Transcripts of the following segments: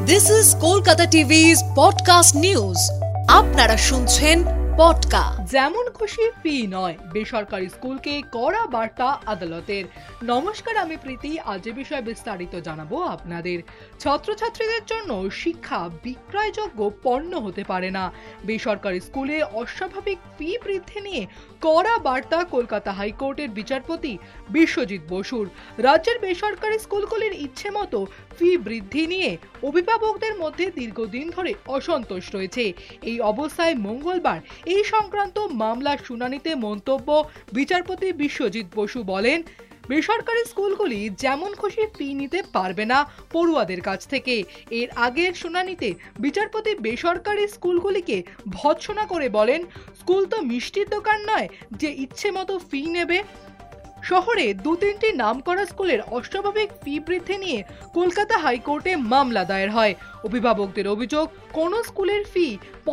This is Kolkata TV's podcast news. আপনারা শুনছেন podcast. যেমন খুশি ফি নয়, বেসরকারি স্কুলকে কড়া বার্তা আদালতের। নমস্কার, আমি প্রীতি। আজ এ বিষয়ে বিস্তারিত জানাবো আপনাদের। ছাত্রছাত্রীদের জন্য শিক্ষা বিক্রয়যোগ্য পণ্য হতে পারে না। বেসরকারি স্কুলে অস্বাভাবিক ফি বৃদ্ধি নিয়ে কড়া বার্তা কলকাতা হাইকোর্টের বিচারপতি বিশ্বজিৎ বসুর। রাজ্যের বেসরকারি স্কুলগুলির ইচ্ছে মতো ফি বৃদ্ধি নিয়ে অভিভাবকদের মধ্যে দীর্ঘদিন ধরে অসন্তোষ রয়েছে। এই অবস্থায় মঙ্গলবার এই সংক্রান্ত মামলার শুনানিতে মন্তব্য বিচারপতি বিশ্বজিৎ বসু বলেন, বেসরকারি স্কুলগুলি যেমন খুশি ফি নিতে পারবে না পড়ুয়াদের কাছ থেকে। এর আগের শুনানিতে বিচারপতি বেসরকারি স্কুলগুলিকে ভৎসনা করে বলেন, স্কুল তো মিষ্টির দোকান নয় যে ইচ্ছে মতো ফি নেবে। শহরে দু-তিনটি নামকরা স্কুলের অস্বাভাবিক ফি বৃদ্ধি নিয়ে কলকাতা হাইকোর্টে মামলা দায়ের হয়। অভিভাবকদের অভিযোগ, কোনো স্কুলের ফি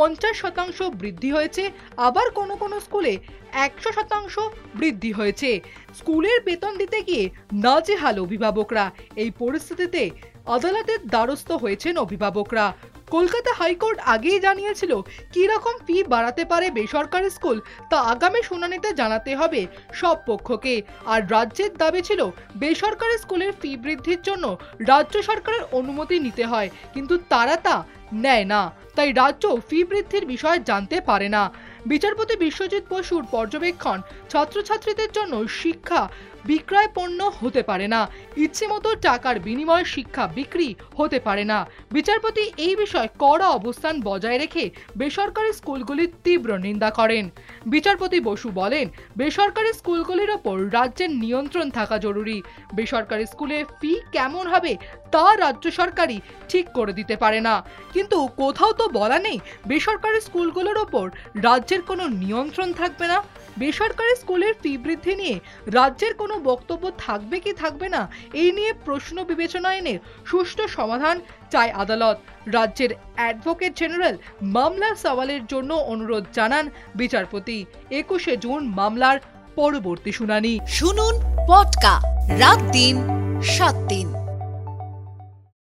50% বৃদ্ধি হয়েছে, আবার কোনো স্কুলে 100% বৃদ্ধি হয়েছে। স্কুলের বেতন দিতে গিয়ে নাজেহাল অভিভাবকরা। এই পরিস্থিতিতে আদালতের দ্বারস্থ হয়েছেন অভিভাবকরা। কলকাতা হাইকোর্ট আগেই জানিয়েছিল কি রকম ফি বাড়াতে পারে বেসরকারি স্কুল, তা আগামী শুনানিতে জানাতে হবে সব পক্ষকে। আর রাজ্যের দাবি ছিল বেসরকারি স্কুলের ফি বৃদ্ধির জন্য রাজ্য সরকারের অনুমতি নিতে হয়, কিন্তু তারা তা নেয় না। তাই রাজ্য ফি বৃদ্ধির বিষয়ে জানতে পারে না। বিচারপতি বিশ্বজিৎ বসুর পর্যবেক্ষণ, ছাত্রছাত্রীদের জন্য শিক্ষা বিক্রয় পণ্য হতে পারে না। ইচ্ছে মতো টাকার বিনিময়ে শিক্ষা বিক্রি হতে পারে না। বিচারপতি এই বিষয়ে কড়া অবস্থান বজায় রেখে বেসরকারি স্কুলগুলির তীব্র নিন্দা করেন। বিচারপতি বসু বলেন, বেসরকারি স্কুলগুলির ওপর রাজ্যের নিয়ন্ত্রণ থাকা জরুরি। বেসরকারি স্কুলে ফি কেমন হবে তা রাজ্য সরকারই ঠিক করে দিতে পারে না। কিন্তু কোথাও তো বলা নেই বেসরকারি স্কুলগুলোর ওপর রাজ্যের কোনো নিয়ন্ত্রণ থাকবে না। বেসরকারি স্কুলের ফি বৃদ্ধি নিয়ে রাজ্যের কোনো বক্তব্য থাকবে কি থাকবে না, এই নিয়ে প্রশ্ন বিবেচনা এনে সুষ্ঠু সমাধান চায় আদালত। রাজ্যের অ্যাডভোকেট জেনারেল মামলার সওয়ালের জন্য অনুরোধ জানান বিচারপতি। 21 জুন মামলার পরবর্তী শুনানি। শুনুন পডকাস্ট রাত দিন 7 দিন।